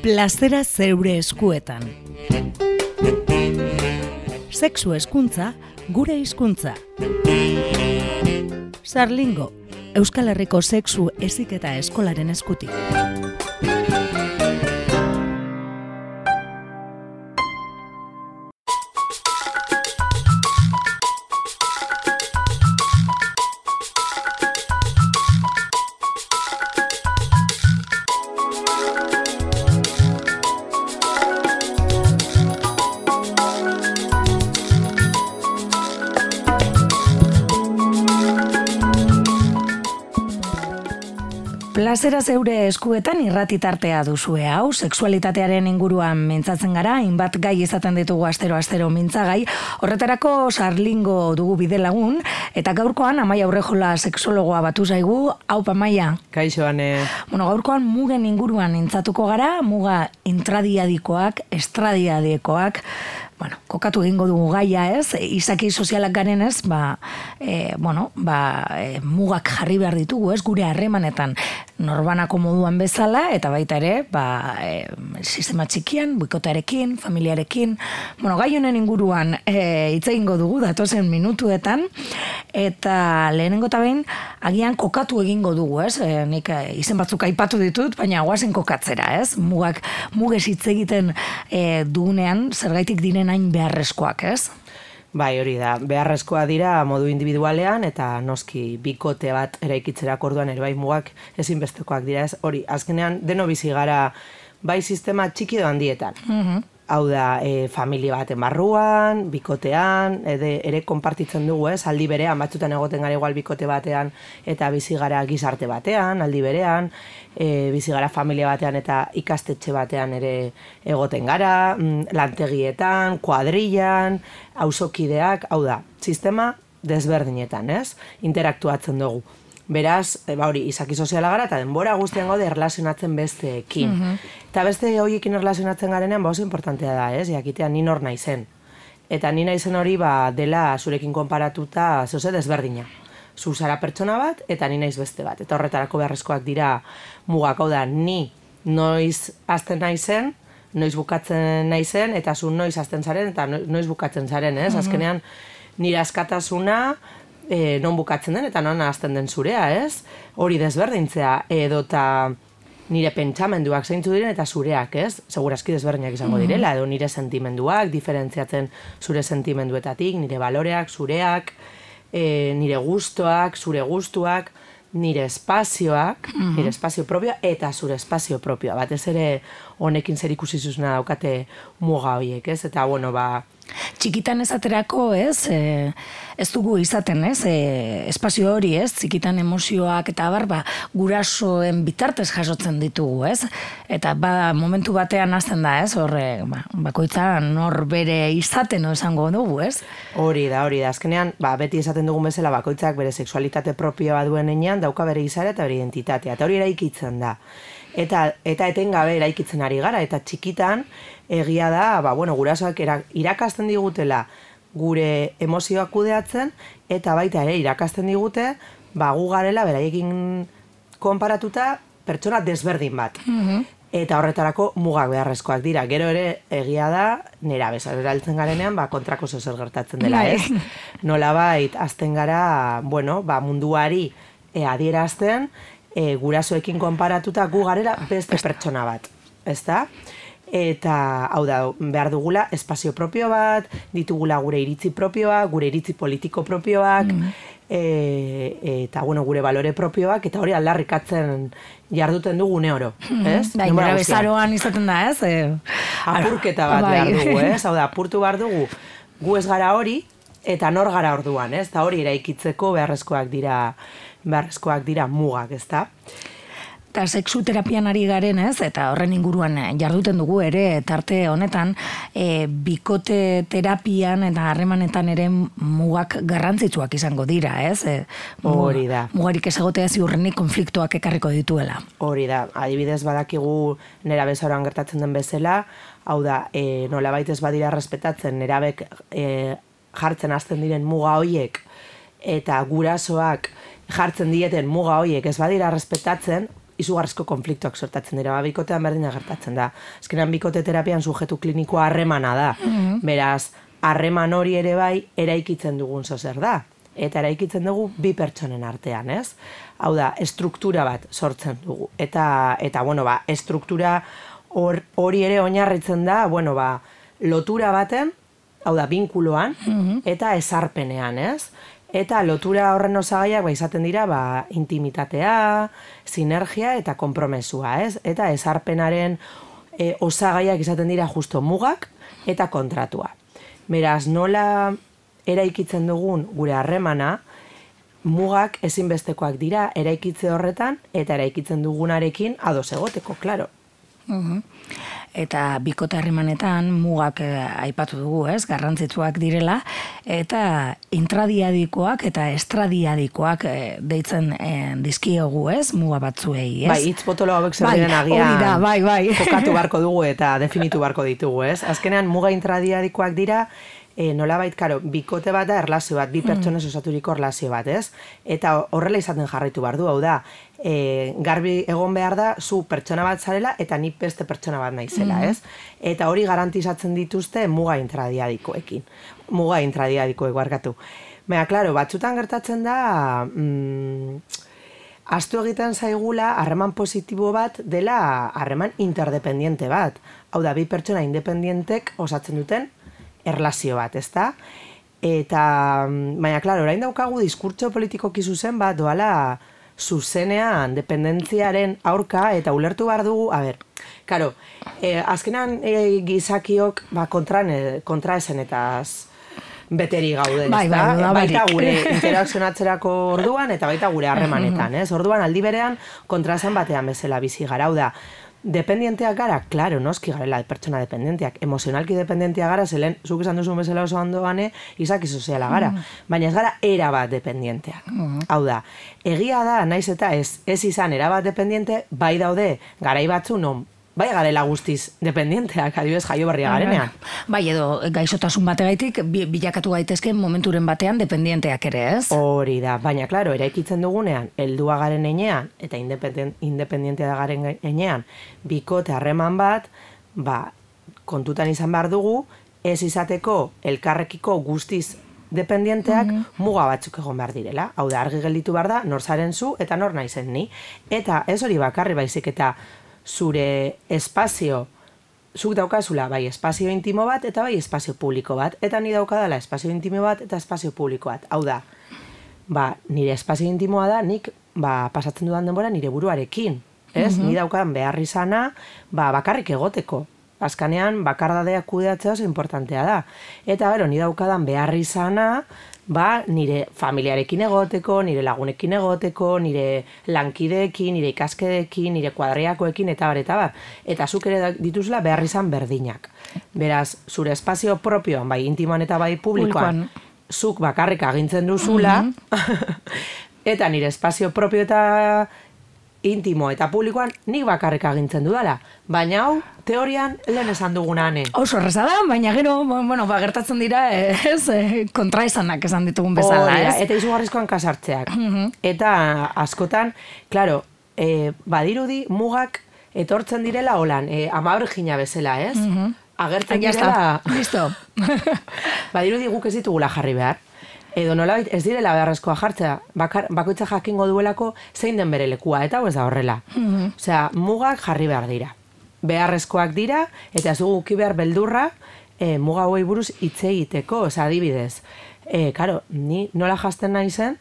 Plazera zeure eskuetan. Sexu hezkuntza, gure hizkuntza. Sarlingo, Euskal Herriko sexu heziketa eskolaren eskutik. Plazera zeure eskuetan irratitartea duzue hau, sexualitatearen inguruan mintzatzen gara, hainbat gai izaten ditugu astero mintzagai, horretarako Sarlingo dugu bidelagun, eta gaurkoan Amaia Urrejola sexologoa batu zaigu. Aupa, Amaia. Kaixo, Ane. Gaurkoan mugen inguruan mintzatuko gara, muga intradiadikoak, estradiadikoak, kokatu egingo dugu gaia, ez? Izaki sozialak garen, ez? Mugak jarri behar ditugu, ez? Gure harremanetan norbanako moduan bezala, eta baita ere, sistema txikian, bikotearekin, familiarekin. Gai honen inguruan hitz egingo dugu datozen minutuetan, eta lehenengo eta behin, agian kokatu egingo dugu, ez? Nik izen batzuk aipatu ditut, baina guazen kokatzera, ez? Mugez hitz egiten dugunean, zergaitik diren hain beharrezkoak, ez? Bai, hori da. Beharrezkoa dira modu individualean eta noski bikote bat eraikitzerak orduan ere bai mugak ezinbestekoak dira, ez? Hori, azkenean deno bizi gara bai sistema txiki edo handietan. Hau da, familia baten barruan, bikotean, ere konpartitzen dugu, ez? Aldi berean, batzutan egoten gara igual bikote batean eta bizi gara gizarte batean, aldi berean, bizi gara familia batean eta ikastetxe batean ere egoten gara, lantegietan, kuadrillan, auzokideak, hau da, sistema desberdinetan, ez? Interaktuatzen dugu. Beraz, izaki soziala gara eta denbora guztian gaude erlazionatzen besteekin. Eta beste horiekin erlazionatzen garenean, oso importantea da, ez? Jakitea ni nor naizen. Eta ni naizen hori dela zurekin konparatuta zeuze desberdina. Zu zara pertsona bat eta ni naiz beste bat. Eta horretarako beharrezkoak dira mugak, hau da, ni noiz hasten naizen, noiz bukatzen naizen, eta zu noiz hasten zaren eta noiz bukatzen zaren, ez? Azkenean, nire askatasuna non bukatzen den eta non hasten den zurea, ez? Hori desberdintzea edota nire pentsamenduak zeintzu diren eta zureak, ez? Segurazki desberdinak izango direla, edo nire sentimenduak, diferentziatzen zure sentimenduetatik, nire baloreak, zureak, nire gustoak, zure gustuak, nire espazioak, nire espazio propioa eta zure espazio propioa. Batez ere honekin zer ikusi zuzena daukate muga horiek, ez? Eta, txikitan esaterako, ez? Ez dugu izaten, ez? Espazio hori, ez? Txikitan emozioak eta gurasoen bitartez jasotzen ditugu, ez? Eta momentu batean hasten da, ez? Horre, bakoitza nor bere izaten esango dugu, ez? Hori da. Azkenean, beti esaten dugun bezala bakoitzak bere sexualitate propioa duen enean, dauka bere izara eta bere identitatea. Eta hori eraikitzen da. Eta etengabe eraikitzen ari gara, eta txikitan egia da, gurasoak irakasten digutela gure emozioak kudeatzen, eta baita ere irakasten digute, gu garela beraiekin konparatuta pertsona desberdin bat. Eta horretarako mugak beharrezkoak dira. Gero ere egia da, nera bezala eraltzen garenean, kontrako zer gertatzen dela, ez? Nolabait, azten gara, munduari adierazten, gurasoekin konparatuta gu garela beste pertsona bat, ezta? Eta, hau da, behar dugula espazio propio bat, ditugula gure iritzi propioak, gure iritzi politiko propioak, eta, gure balore propioak, eta hori aldarrikatzen jarduten dugu une oro, ez? Nera bezaroan izaten da, ez? Apurketa bat behar dugu, ez? Hau da, apurtu behar dugu, gu ez gara hori, eta nor gara orduan, ez? Eta hori eraikitzeko beharrezkoak dira mugak, ezta? Eta sexu terapian ari garen, ez? Eta horren inguruan jarduten dugu ere, tarte honetan, bikote terapian eta harremanetan ere mugak garrantzitsuak izango dira, ez? Hori da. Mugarik ez egotea ziurrenik konfliktoak ekarriko dituela. Hori da. Adibidez badakigu nera bezaroan gertatzen den bezala, hau da, nolabait ez badira respetatzen nerabek jartzen hasten diren muga hoiek eta gurasoak jartzen dieten muga hoiek ez badira respetatzen, izugarrizko konfliktuak sortatzen dira, bikotean berdina gertatzen da. Azkenean bikote terapian sujetu klinikoa harremana da. Beraz, harreman hori ere bai eraikitzen dugun zer da. Eta eraikitzen dugu bi pertsonen artean, ez? Hau da, estruktura bat sortzen dugu. Eta bueno, estruktura hori ere oinarritzen da, bueno, lotura baten, hau da, binkuloan, eta ezarpenean, ez? Eta lotura horren osagaiak izaten dira intimitatea, sinergia eta konpromesua, ez? Eta ezarpenaren osagaiak izaten dira justo mugak eta kontratua. Beraz, nola eraikitzen dugun gure harremana, mugak ezinbestekoak dira eraikitze horretan eta eraikitzen dugunarekin ados egoteko, klaro. Eta bikote harremanetan mugak aipatu dugu, ez? Garrantzitsuak direla, eta intradiadikoak eta estradiadikoak deitzen dizkiogu, ez? Muga batzuei, ez? Bai, hitz potolo hauek zer diren agian bai. kokatu barko dugu eta definitu barko ditugu, ez? Azkenean muga intradiadikoak dira, nolabait, karo, bikote bat da erlazio bat, bi pertsonez osaturiko erlazio bat, ez? Eta horrela izaten jarraitu behar du, hau da, garbi egon behar da, zu pertsona bat zarela eta ni beste pertsona bat naizela, ez? Eta hori garantizatzen dituzte muga intradiadikoekin. Muga intradiadikoek barkatu. Baina, klaro, batzutan gertatzen da, ahaztu egiten zaigula harreman positibo bat dela harreman interdependiente bat. Hau da, bi pertsona independientek osatzen duten erlazio bat, ezta? Eta, baina, klaro, orain daukagu diskurtso politikoki zuzen bat doala zuzenean dependentziaren aurka eta ulertu behar dugu, klaro, azkenan gizakiok kontraesenetaz beteri gauden, ezta? Baita gure interakzionatzerako orduan eta baita gure harremanetan, ez? Orduan aldi berean kontraesan batean bezala bizi gara, hau da, dependienteak gara, klaro, noski garela pertsona dependienteak, emozionalki dependienteak gara, zelen, zuk esan duzun bezala oso ondoane, izaki soziala gara, baina ez gara erabat dependienteak. Hau da, egia da, naiz eta ez izan erabat dependiente, bai daude, garai batzu non, bai garela guztiz dependienteak, adibidez jaio berria garenean. Bai, edo gaixotasun bategaitik bilakatu gaitezke momenturen batean dependienteak ere, ez? Hori da, baina, klaro, eraikitzen dugunean, heldua garen enean, eta independientea da garen enean, bikote harreman bat, kontutan izan behar dugu, ez izateko elkarrekiko guztiz dependienteak muga batzuk egon behar direla. Hau da, argi gelditu behar da, nor zaren zu eta nor naizen ni. Eta ez hori bakarri baizik eta zure espazio, zuk daukazula bai espazio intimo bat eta bai espazio publiko bat, eta ni daukadala espazio intimo bat eta espazio publiko bat. Hau da, nire espazio intimoa da, nik pasatzen dudan denbora nire buruarekin, ez? Ni daukadan behar izana bakarrik egoteko. Azkanean, bakardadea kudeatzea oso importantea da. Eta gero, ni daukadan behar izana, nire familiarekin egoteko, nire lagunekin egoteko, nire lankideekin, nire ikaskedeekin, nire kuadriakoekin, eta bar. Eta zuk ere dituzula behar izan berdinak. Beraz, zure espazio propioan, bai intimoan eta bai publikoan, zuk bakarrik agintzen duzula, eta nire espazio propio eta intimo eta publikoan nik bakarrik agintzen dudala. Baina hau, teorian, lehen esan dugunane. Oso erraza da, baina gero, gertatzen dira, kontraesanak esan ditugun bezala, ez? Eta izugarrizkoan kasartzeak. Eta askotan, klaro, badirudi mugak etortzen direla holan, ama Virgina bezala, ez? Agertzen direla... Listo. Badirudi guk ez ditugula jarri behar. Edo nolabait ez direla beharrezkoa jartzea, bakoitza jakingo duelako zein den bere lekua, eta ez da horrela. Osea, mugak jarri behar dira. Beharrezkoak dira, eta ez dugu uki behar beldurra muga hauei buruz hitz egiteko, osea, adibidez. Karo, ni nola jazten nahi zen,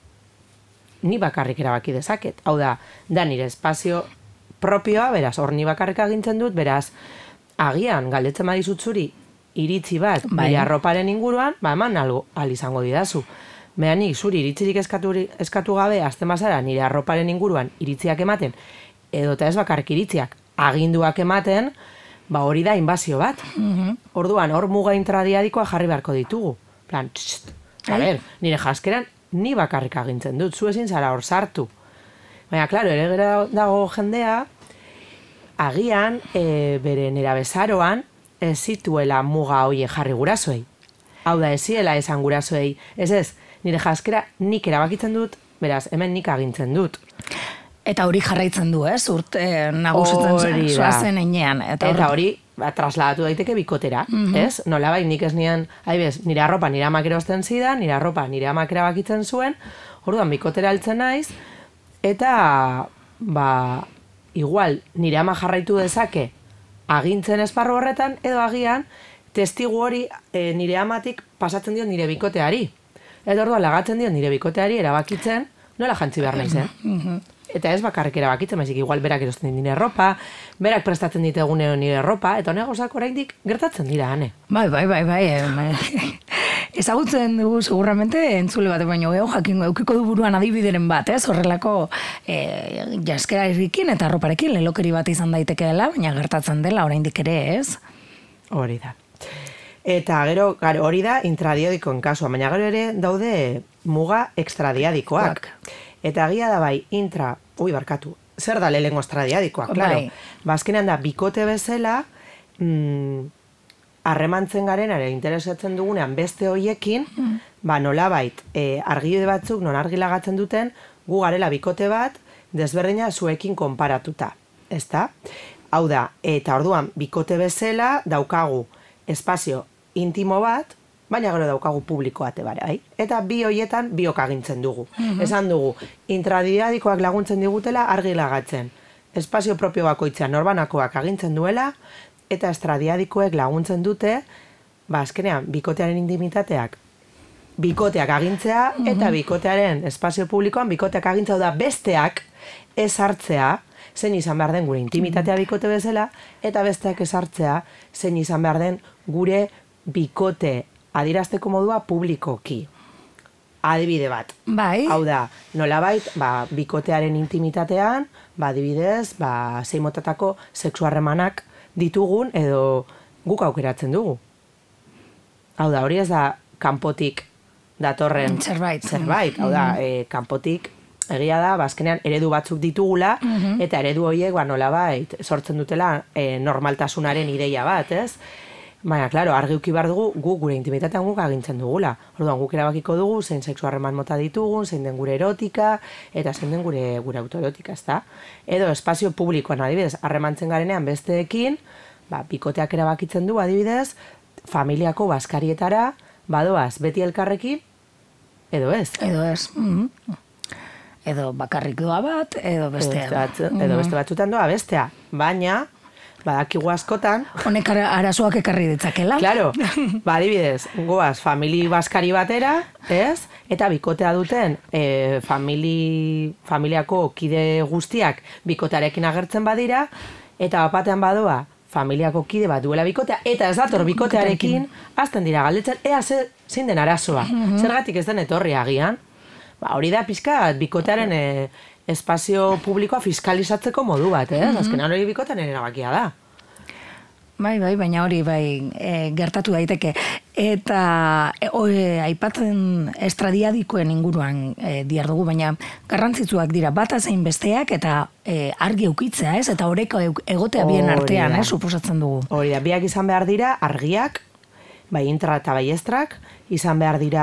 ni bakarrik erabaki dezaket. Hau da nire espazio propioa, beraz, hor ni bakarrik agintzen dut, beraz, agian, galdetzen badizut zuri, iritzi bat, nire arroparen inguruan, eman algo izango didazu. Baina nik zuri iritzirik eskatu gabe, azten bazara nire arroparen inguruan iritziak ematen, edo eta ez bakarrik iritziak, aginduak ematen, hori da inbazio bat. Orduan, hor muga intradiadikoa jarri beharko ditugu. Plan, nire jaskeran ni bakarrik agintzen dut, zu ezin zara hor sartu. Baina, klaro, ere dago jendea, agian, bere nerabezaroan, ez zituela muga hoie jarri gurasoei. Hau da, ez ziela esan gurasoei. Ez, nire jaskera nik erabakitzen dut, beraz, hemen nik agintzen dut. Eta hori jarraitzen du, ez? Urte nagusitzen zoazen enean. Eta hori, trasladatu daiteke bikotera, ez? Nola bai, nik ez nian, nire arropa nire amak erosten zidan, nire arropa nire amak erabakitzen zuen, orduan bikotera heltzen naiz, eta, igual, nire ama jarraitu dezake agintzen esparru horretan, edo agian, testigu hori nire amatik pasatzen dio nire bikoteari. Eta orduan lagatzen dio nire bikoteari erabakitzen, nola jantzi behar naizen. Eta ez bakarrik erabakitzen, baizik igual berak erosten nire ropa, berak prestatzen dit egunero nire ropa, eta honek gauzak oraindik gertatzen dira, Ane. Bai. Ezagutzen dugu seguramente entzule bat, baina jakingo eukiko du buruan adibideren bat, ez? Horrelako jaskera irrikin eta roparekin lelokeri bat izan daiteke dela, baina gertatzen dela oraindik ere, ez? Hori da. Eta gero, hori da intradiadikoen kasua, baina gero ere daude muga extradiadikoak. Eta agia da bai, zer da lehengo extradiadikoak, klaro. Azkenean da, bikote bezala, harremantzen garen, interesatzen dugunean beste hoiekin, nolabait, argide batzuk, non argilagatzen duten, gu garela bikote bat, desberdina zuekin konparatuta. Ezta? Hau da, eta orduan, bikote bezala daukagu espazio intimo bat, baina gero daukagu publiko bate bai. Eta bi hoietan biok agintzen dugu. Esan dugu, intradiadikoak laguntzen digutela argilagatzen. Espazio propio bakoitzean norbanakoak agintzen duela, eta estradiadikoek laguntzen dute, azkenean, bikotearen intimitateak, bikoteak agintzea, eta bikotearen espazio publikoan, bikoteak agintzea da besteak ez hartzea, zein izan behar den gure intimitatea bikote bezala, eta besteak ez hartzea, zein izan behar den gure bikote adierazteko modua publikoki. Adibide bat. Bai. Hau da, nolabait, bikotearen intimitatean, adibidez, zein motatako sexu harremanak ditugun edo guk aukeratzen dugu. Hau da, hori ez da kanpotik datorren zerbait. Hau da, kanpotik egia da, azkenean eredu batzuk ditugula, eta eredu horiek nolabait sortzen dutela normaltasunaren ideia bat, ez? Baina, klaro, argi uki behar dugu, gure intimitatean guk agintzen dugula. Orduan, guk erabakiko dugu, zein sexu harreman mota ditugun, zein den gure erotika, eta zein den gure autoerotika, ezta? Edo, espazio publikoan, adibidez, harremantzen garenean besteekin, bikoteak erabakitzen du, adibidez, familiako bazkarietara, badoaz, beti elkarrekin, edo ez. Edo bakarrik doa bat, edo bestea. Edo beste batzutan doa bestea. Baina, badakigu askotan... Honek arazoak ekarri ditzakela. Claro, adibidez, goaz, famili bazkari batera, ez? Eta bikotea duten familiako kide guztiak bikotearekin agertzen badira, eta batean badoa familiako kide bat duela bikotea, eta ez dator bikotearekin, azten dira galdetzen, ea zein den arazoa. Zergatik ez den etorri agian. Hori da pixka bikotearen espazio publikoa fiskalizatzeko modu bat, azkenan hori bikotean erabakia da. Bai, baina hori gertatu daiteke. Eta aipatzen estradiadikoen inguruan diardugu, baina garrantzitsuak dira bata zein besteak eta argi eukitzea, ez? Eta horreko egotea bien artean, suposatzen dugu. Hori da, biak izan behar dira argiak, bai intra eta bai estrak, izan behar dira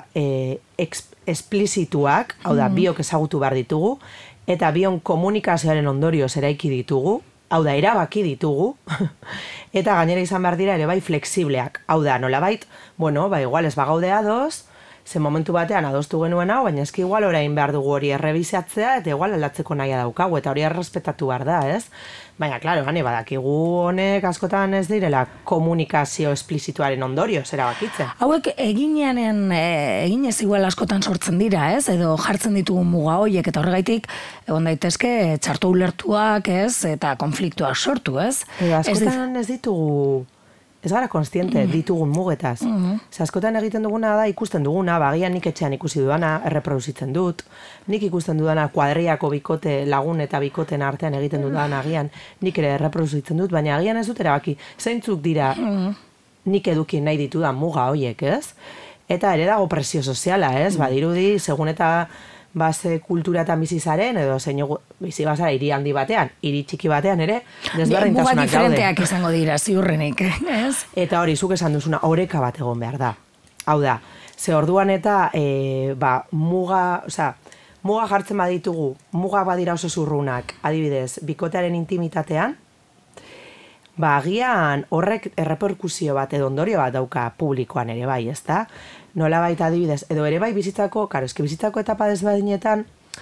esplizituak, hau da, biok ezagutu behar ditugu, eta bion komunikazioaren ondorioz eraiki ditugu, hau da, erabaki ditugu, eta gainera izan behar dira ere bai flexibleak, hau da, nolabait, igual ez bagaude ados, ze momentu batean adostu genuen hau, baina eski igual orain behar dugu hori errebizatzea, eta igual aldatzeko nahia daukagu, eta hori errespetatu behar da, ez? Baina, klaro, badakigu honek askotan ez direla komunikazio esplizituaren ondorio, zera bakitzen. Hauek eginez igual askotan sortzen dira, ez? Edo jartzen ditugu muga hoiek, eta horregaitik, egon daitezke, txarto ulertuak, ez? Eta konfliktuak sortu, ez? Askotan ez ditugu... Ez gara konstiente ditugun mugetaz. Askotan egiten duguna da ikusten duguna, bagian nik etxean ikusi dudana, erreproduzitzen dut, nik ikusten dudana kuadriako bikote lagun eta bikoten artean egiten dudana agian, nik ere erreproduzitzen dut, baina agian ez dut erabaki, zeintzuk dira nik eduki nahi ditudan muga hoiek, ez? Eta ere dago presio soziala, ez? Badirudi, segun eta base kulturatan bizizaren, edo bizi bazara hiri handi batean, hiri txiki batean ere, desberdintasunak daude. Muga diferenteak izango dira, ziurrenik, ez? Eta hori, zuk esan duzuna, oreka bat egon behar da. Hau da, ze orduan eta muga jartzen baditugu, muga badira oso zurrunak, adibidez, bikotearen intimitatean, agian horrek erreperkusio bat edo ondorio bat dauka publikoan ere bai, ezta? Nolabait adibidez, edo ere bai bizitzako etapa desberdinetan,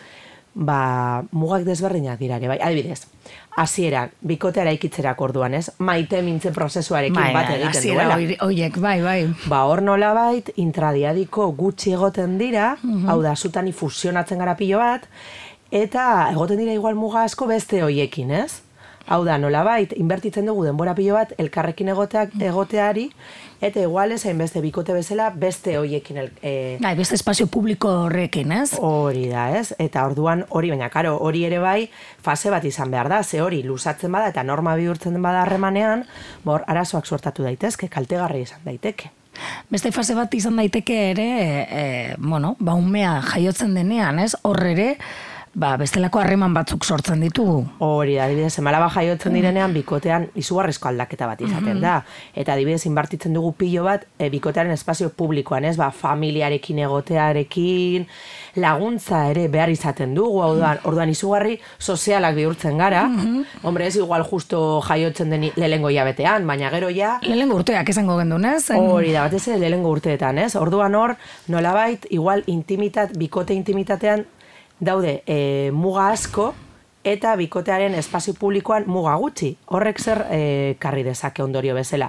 mugak desberdinak dira ere bai. Adibidez, hasieran bikotea eraikitzerak orduan, ez? Maite mintze prozesuarekin bat egiten duela. Oiek, bai. Hor nolabait intradiadiko gutxi egoten dira, hau da, zutani fusionatzen gara pilo bat, eta egoten dira igual muga asko beste hoiekin, ez? Hau da, nolabait, inbertitzen dugu denbora pilo bat elkarrekin egoteari, eta igual ez hainbeste bikote bezala beste hoiekin. Beste espazio publiko horrekin, ez? Hori da, ez? Eta orduan hori, baina karo, hori ere bai fase bat izan behar da, ze hori luzatzen bada eta norma bihurtzen bada harremanean, arazoak suertatu daitezke, kaltegarri izan daiteke. Beste fase bat izan daiteke ere, umea jaiotzen denean, ez? Hor ere, bestelako harreman batzuk sortzen ditugu. Hori, adibidez, emalaba jaiotzen direnean, bikotean izugarrizko aldaketa bat izaten da. Eta adibidez, inbartitzen dugu pilo bat, bikotearen espazio publikoan, ez? Familiarekin egotearekin, laguntza ere behar izaten dugu, orduan izugarri sozialak bihurtzen gara. Hombre, ez igual justo jaiotzen den lehengo hilabetean, baina gero ja... Lehengo urteak izango gendunez? Hori da, batez ere lehengo urteetan, ez? Orduan hor, nolabait, igual bikote intimitatean daude muga asko eta bikotearen espazio publikoan muga gutxi. Horrek zer karri dezake ondorio bezala.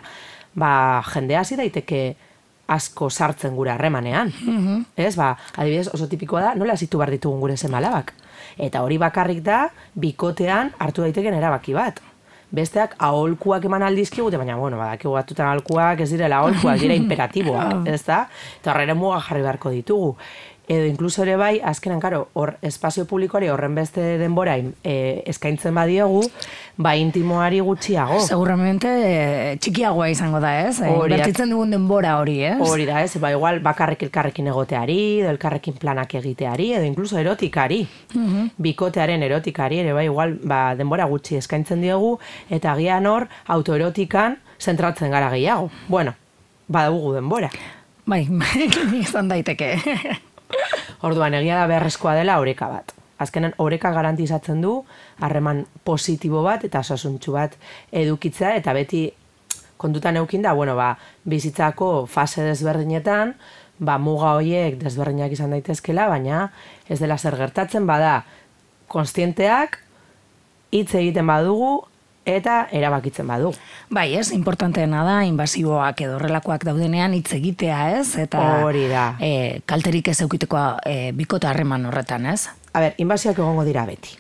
Jende hasi daiteke asko sartzen gure harremanean. Ez, adibidez oso tipikoa da, nola zitu behar ditugun gure seme-alabak. Eta hori bakarrik da, bikotean hartu daiteken erabaki bat. Besteak aholkuak eman aldizkigute, baina, badakigu batutan aholkuak ez direla aholkuak, dira imperatiboak, ez da? Eta horrela muga jarri beharko ditugu. Edo inkluso ere bai, azkenan, hor espazio publikoari horren beste denbora eskaintzen badiogu, intimoari gutxiago. Seguramente txikiagoa izango da, ez? Bertitzen dugun denbora hori, ez? Hori da, ez? Igual bakarrik elkarrekin egoteari, edo elkarrekin planak egiteari, edo inkluso erotikari. Bikotearen erotikari, ere igual denbora gutxi eskaintzen diogu, eta agian hor autoerotikan zentratzen gara gehiago. Badugu denbora. Bai, izan daiteke. Orduan, egia da beharrezkoa dela oreka bat. Azkenen, oreka garantizatzen du, harreman positibo bat eta osasuntsu bat edukitzea, eta beti kontutan eukin da, bizitzako fase desberdinetan, muga horiek desberdinak izan daitezkela, baina ez dela zer gertatzen, konstienteak, hitz egiten badugu, eta erabakitzen badu. Bai, ez, importanteena da, inbasiboak edo horrelakoak daudenean hitz egitea, ez? Eta hori da. Kalterik ez eukiteko bikota harreman horretan, ez? Inbasioak egongo dira beti.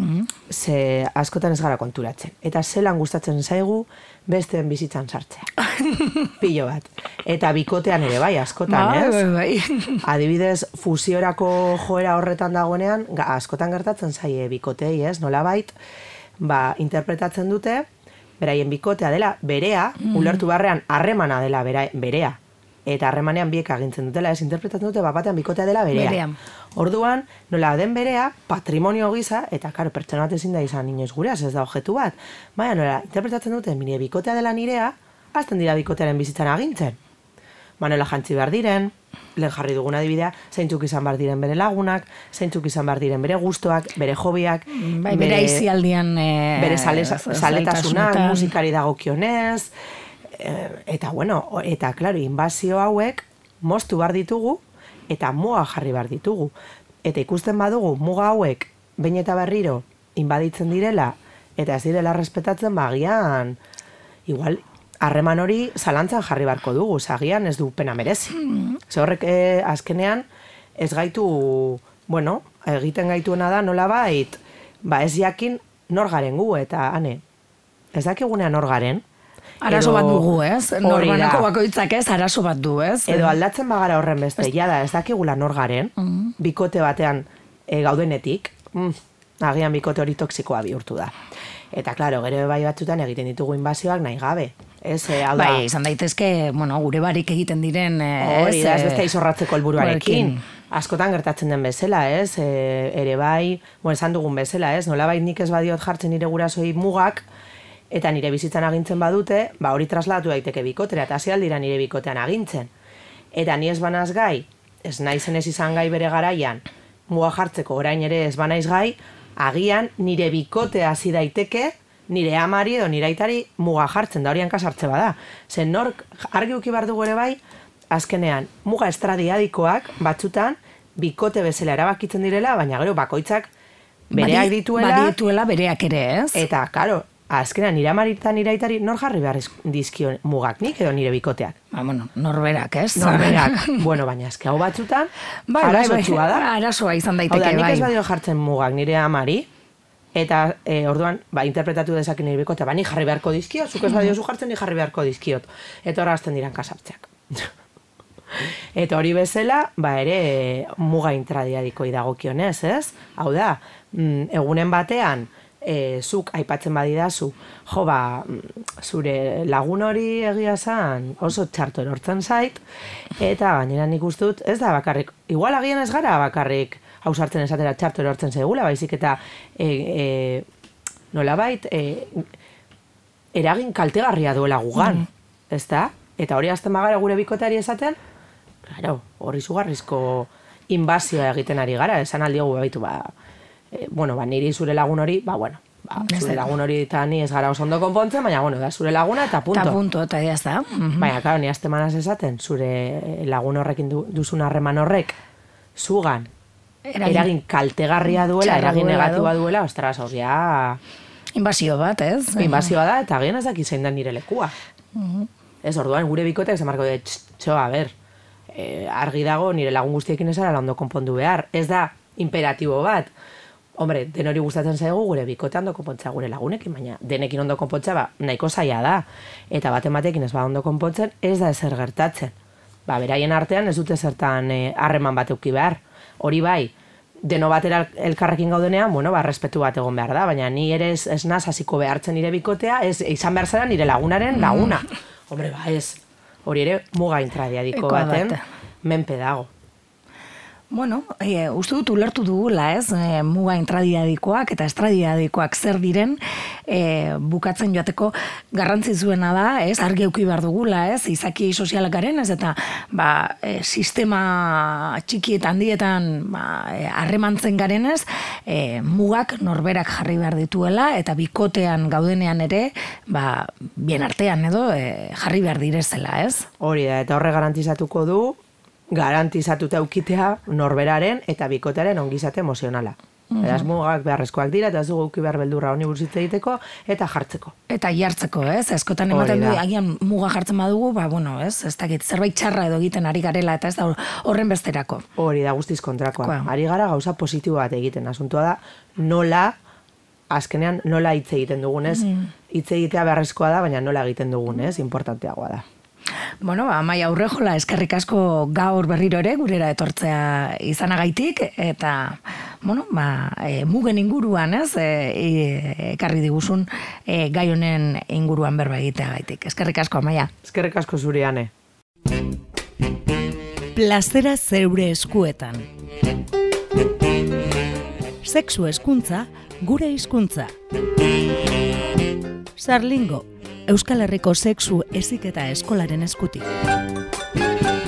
Ze askotan ez gara konturatzen. Eta zelan gustatzen zaigu besteen bizitzan sartzea. Pilo bat. Eta bikotean ere bai, askotan, ez? Bai. Adibidez, fusiorako joera horretan dagoenean, askotan gertatzen zaie bikotei, ez? Nolabait, interpretatzen dute, beraien bikotea dela berea, ulertu barrean harremana dela berea, eta harremanean biek agintzen dutela, ez interpretatzen dute batean bikotea dela berea. Orduan, nola den berea, patrimonio gisa, eta pertsona bat ezin da izan inoiz gureaz, ez da objektu bat, baina nola interpretatzen dute nire bikotea dela nirea, azten dira bikotearen bizitzan agintzen. Nola jantzi behar diren, lehen jarri dugun adibidea, zeintzuk izan behar diren bere lagunak, zeintzuk izan behar diren bere gustoak, bere hobiak, bere aizialdian bere zaletasunak, musikari dagokionez, eta, klaro, inbazio hauek moztu behar ditugu, eta muga jarri behar ditugu. Eta ikusten badugu, muga hauek, behin eta berriro, inbaditzen direla, eta ez direla respetatzen, agian, igual, harreman hori zalantzan jarri beharko dugu, zagian ez du pena merezi. Ze horrek azkenean ez gaitu, egiten gaituena da nolabait, ez jakin nor garen gu, eta ez dakigunean nor garen. Arazo bat dugu, ez? Norbanako bakoitzak ez, arazo bat du, ez? Edo aldatzen bagara horren beste, jada ez dakigula nor garen, bikote batean gaudenetik, agian bikote hori toksikoa bihurtu da. Eta, klaro, gero bai batzutan egiten ditugu inbazioak nahi gabe. Bai, izan daitezke, gure barik egiten diren... Hori da, ez beste izorratzeko helburuarekin. Askotan gertatzen den bezala, ez? Ere bai, esan dugun bezala, ez? Nolabait nik ez badiot jartzen nire gurasoi mugak, eta nire bizitzan agintzen badute, hori trasladatu daiteke bikotera, eta hasi aldira nire bikotean agintzen. Eta ni ez banaz gai, ez naizen ez izan gai bere garaian, muga jartzeko orain ere ez banaiz gai, agian nire bikotea hasi daiteke, nire amari edo nire aitari muga jartzen, da horian kasartze bada. Zen nork argi uki behar dugu ere bai, azkenean, muga estradiadikoak batzutan, bikote bezala erabakitzen direla, baina gero bakoitzak bereak dituela. Badituela bereak ere, ez? Eta, karo, azkenean nire amari eta nire aitari nor jarri behar dizkio mugak nik edo nire bikoteak. Bueno, norberak, ez? Norberak. Bueno, baina eske hau batzutan, arazotsua da. Arazoa izan daiteke, bai. Nik ez bai. badio jartzen mugak nire amari, eta orduan, interpretatu dezake nire bikotea, ni jarri beharko dizkiot, zuk ez badiozu jartzen, ni jarri beharko dizkiot. Eta hor hasten diran kasartzeak. Eta hori bezala, ere muga intradiadikoi dagokionez, ez? Hau da, egunen batean, zuk aipatzen badidazu, zure lagun hori egia zan oso txarto erortzen zait, eta gainera nik uste dut, ez da bakarrik, igual agian ez gara bakarrik hausartzen esatera txarto erortzen zaigula, baizik eta nolabait eragin kaltegarria duela gugan, ez da? Eta hori azten bagara gure bikoteari esaten, claro, hori zugarrizko inbazioa egiten ari gara, esan aldiogu baitu, niri zure lagun hori, zure lagun hori eta ni ez gara oso ondo konpontzen, baina, da zure laguna eta punto. Eta punto, eta ya está. Baina, claro, ni azte manaz esaten, zure lagun horrekin duzun harreman horrek, zugan, eragin kaltegarria duela, eragin negatiboa duela, ostras, horia... Inbazio bat, ez? Inbazioa da, eta agian ez dakit zein da nire lekua. Ez, orduan, gure bikoteak zemarko de, argi dago, nire lagun guztiekin ez ara ondo konpondu behar. Ez da imperatibo bat. Hombre, den hori gustatzen zaigu gure bikote ondo konpontzea gure lagunekin, baina denekin ondo konpontzea nahiko zaila da. Eta batekin ez ondo konpontzen, ez da ezer gertatzen. Beraien artean ez dute zertan harreman bat euki behar. Hori bai, deno batera elkarrekin gaudenean, respetu bat egon behar da, baina ni ere ez naz hasiko behartzen nire bikotea, ez izan behar zara nire lagunaren laguna. Hombre, ez. Hori ere muga intradiadiko baten menpe dago. Bueno, uste dut ulertu dugula, ez? Muga intradiadikoak eta estradiadikoak zer diren bukatzen joateko garrantzi zuena da, ez? Argi eduki behar dugula, ez? Izaki sozialak garen, ez? Eta sistema txiki eta handietan harremantzen garenez, mugak norberak jarri behar dituela eta bikotean gaudenean ere, bien artean edo jarri behar direzela, ez? Hori da, eta horre garantizatuko du garantizatuta eukitea norberaren eta bikotearen ongizate emozionala. Beraz, mugak beharrezkoak dira, eta ez dugu euki behar beldurra honi buruz hitz egiteko, eta jartzeko. Eta jartzeko, ez? Eskotan ematen du, agian muga jartzen badugu, ez dakit, zerbait txarra edo egiten ari garela, eta ez da horren besterako. Hori da, guztiz kontrakoa. Ari gara gauza positibo bat egiten. Asuntua da, azkenean nola hitz egiten dugunez. Hitz egitea beharrezkoa da, baina nola egiten dugunez, importanteagoa da. Bueno, Amaia Urrejola, eskerrik asko gaur berriro ere, gurera etortzea izanagaitik, eta, mugen inguruan, ez, ekarri diguzun gai honen inguruan berba egiteagaitik. Eskerrik asko, Amaia. Eskerrik asko zuriane. Plazera zeure eskuetan. Sexu hezkuntza, gure hizkuntza. Sarlingo, Euskal Herriko sexu heziketa eskolaren eskutik.